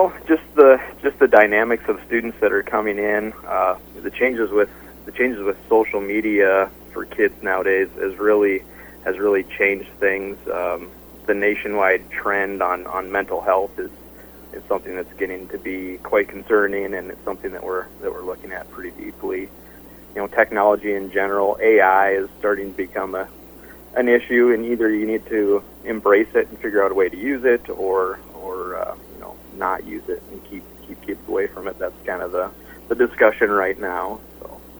Well, just the dynamics of students that are coming in, the changes with social media for kids nowadays has really changed things. The nationwide trend on mental health is something that's getting to be quite concerning, and it's something that we're looking at pretty deeply. Technology in general, AI is starting to become an issue, and either you need to embrace it and figure out a way to use it, or not use it and keep kids away from it. That's kind of the discussion right now.